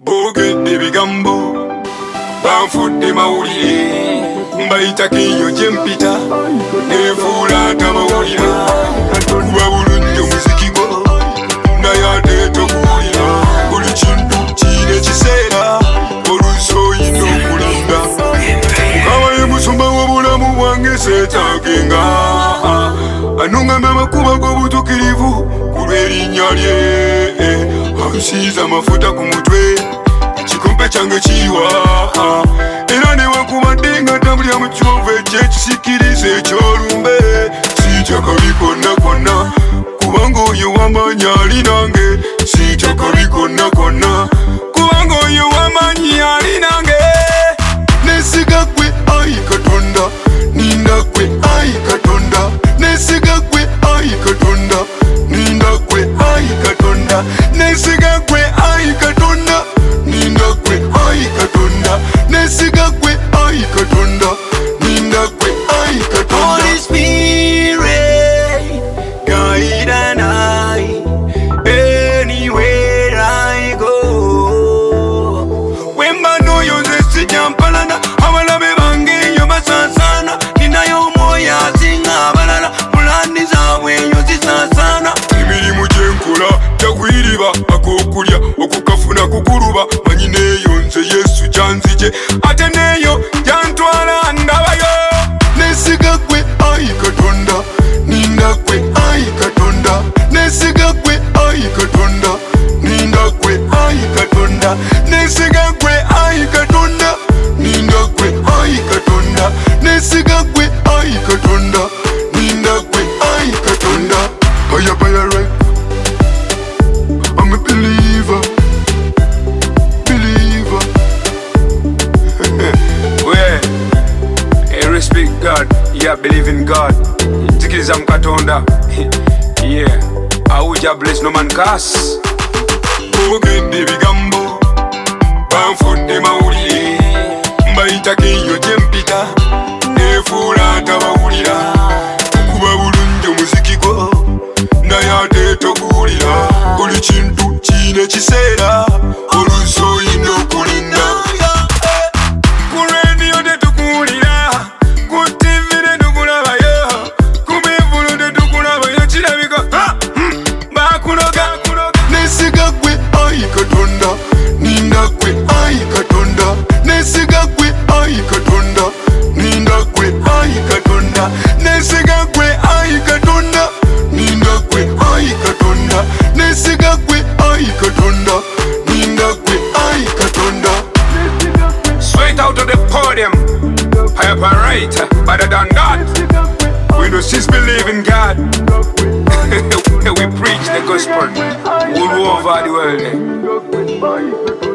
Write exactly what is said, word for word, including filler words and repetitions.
Bogedde bigambo banfudde mawulire mbayitako eyo gye mpita nefuula atamawulira kuba bulungi omuziki gwo naye ate toguwulira buli kintu kiina ekiseera oluusi oyina okulanda mukama ye musumba w'obulamu bwange seetaagenga anuŋŋamya amakuba g'obutuukirivu ku lw'erinnya lye ansiiza amafuta ku mutwe ekikompe kyange kiyiwa era newankubadde nga ntambulira mu kyovu ekyekisikiriza ekyolumbe siitya kabi konna konna kubanga oyo w'amaanyi ali nange siitya kabi konna konna kubanga oyo w'amaanyi ali nange nesiga gwe ayi katonda ninda gwe ayi katonda nesiga gwe ayi katonda ninda gwe ayi katonda nesiga gwe ayi katonda ninda gwe ayi katonda nesiga gwe ayi katonda ninda gwe ayi katonda. Holy Spirit, guide and I anywhere I go. Wemba no yonze sijampalana abalabe bange yo basansana ninayo moya singa balala mulandi zaabwe yo zisasana emirimu gyenkola tagwiriba akokulya okukafuna kukuluba manyi neeyo nze Yesu gyanzije ate neeyo gyantwala ndabayo nesiga gwe ayi katonda ninda gwe ayi katonda nesiga gwe ayi katonda ninda gwe ayi katonda nesiga gwe ayi katonda ninda gwe ayi katonda nesiga gwe ayi katonda ninda gwe ayi katonda. Baya baya right, I'm a believer, believer. Well, I respect God, yeah, believe in God. Tikiriza mukatonda, yeah. Awuja bless no man curse. Bogedde bigambo banfudde mawulire mbayitako eyo gye mpita nefuula atabawulira kuba bulungi omuziki gwo naye ate toguwulira buli kintu kiina ekiseera oluusi oyina okulinda ku rediyo tetukuwulira ku tivi tetukulabayo ku bivulu tetukulabayo kirabika bakuloga nesiga gwe ayi katonda ninda gwe ayi katonda nesiga gwe ayi katonda ninda gwe ayi katonda nesiga gwe ayi katonda ninda gwe ayi katonda nesiga gwe ayi katonda ninda gwe ayi katonda. Straight out of the podium, higher up and right, better than that. We do just believe in God. We preach the gospel all over the world.